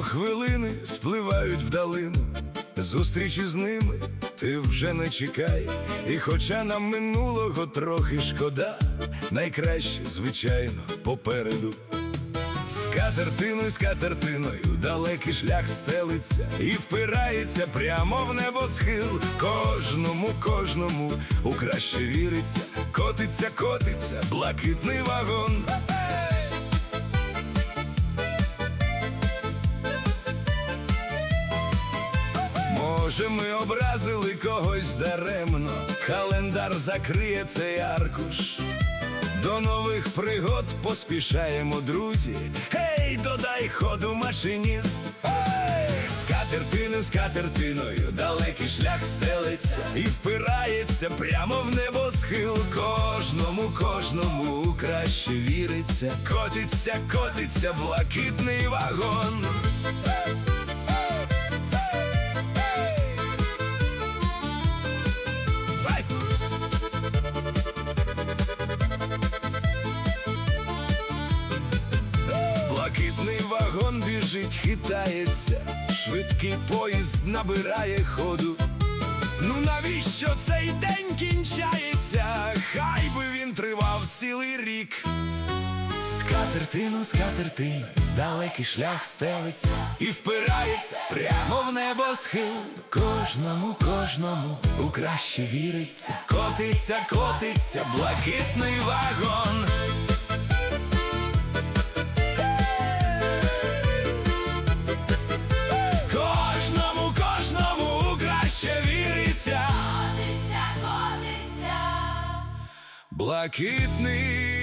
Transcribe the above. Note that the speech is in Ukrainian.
хвилини спливають вдалину, зустрічі з ними ти вже не чекай. І хоча нам минулого трохи шкода, найкраще, звичайно, попереду. Скатертиною далекий шлях стелиться і впирається прямо в небосхил. Кожному у краще віриться, котиться блакитний вагон. Може, ми образили когось даремно, календар закриє цей аркуш. До нових пригод поспішаємо, друзі. Гей, додай ходу, машиніст. Скатертиною далекий шлях стелиться і впирається прямо в небосхил. Кожному краще віриться, котиться блакитний вагон. Блакитний вагон біжить, хитається, швидкий поїзд набирає ходу. Ну навіщо цей день кінчається? Хай би він тривав цілий рік. Скатертиною далекий шлях стелиться і впирається прямо в небосхил. Кожному у краще віриться, котиться блакитний вагон. Кожному краще віриться, котиться блакитний